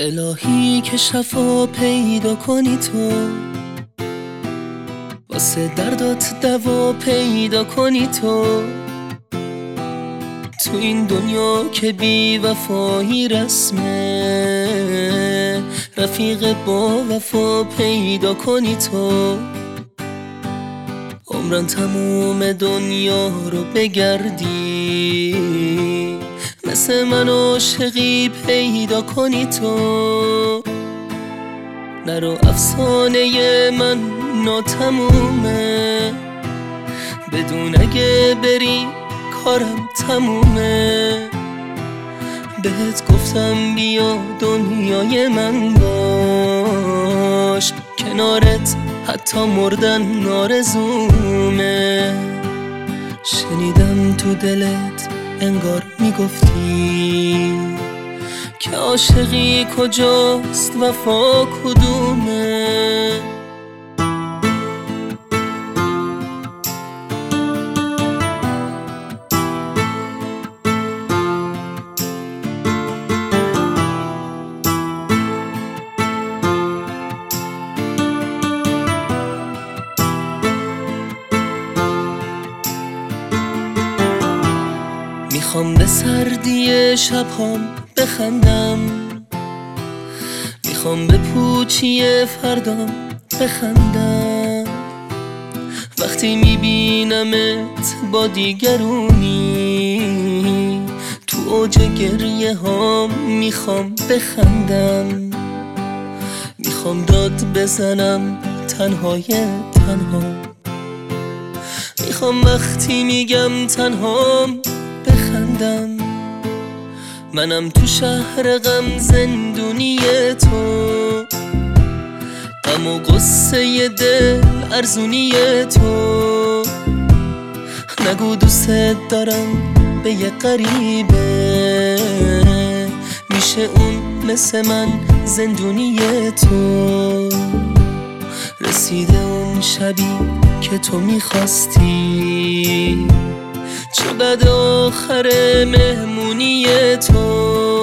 الهی که شفا پیدا کنی تو، واسه دردات دوا پیدا کنی تو این دنیا که بی وفایی رسمه، رفیق با وفا پیدا کنی تو. عمران تموم دنیا رو بگردی، مثل من عاشقی پیدا کنی تو. نرو افسانه من ناتمومه، بدون اگه بری کارم تمومه. بهت گفتم بیا دنیای من باش، کنارت حتی مردن آرزومه. شنیدم تو دلت انگار میگفتی که عاشقی کجاست وفا کدومه. میخوام به سردی شبهام بخندم، میخوام به پوچی فردام بخندم. وقتی میبینمت با دیگرونی، تو اوج گریه هام میخوام بخندم. میخوام داد بزنم تنهای تنها، میخوام وقتی میگم تنهام بخندم. منم تو شهر غم زندونی تو، غم و غصه دل ارزونی تو. نگو دوست دارم به یه غریبه، میشه اون مثل من زندونی تو. رسیده اون شبی که تو میخواستی، چقدر آخر مهمونی تو.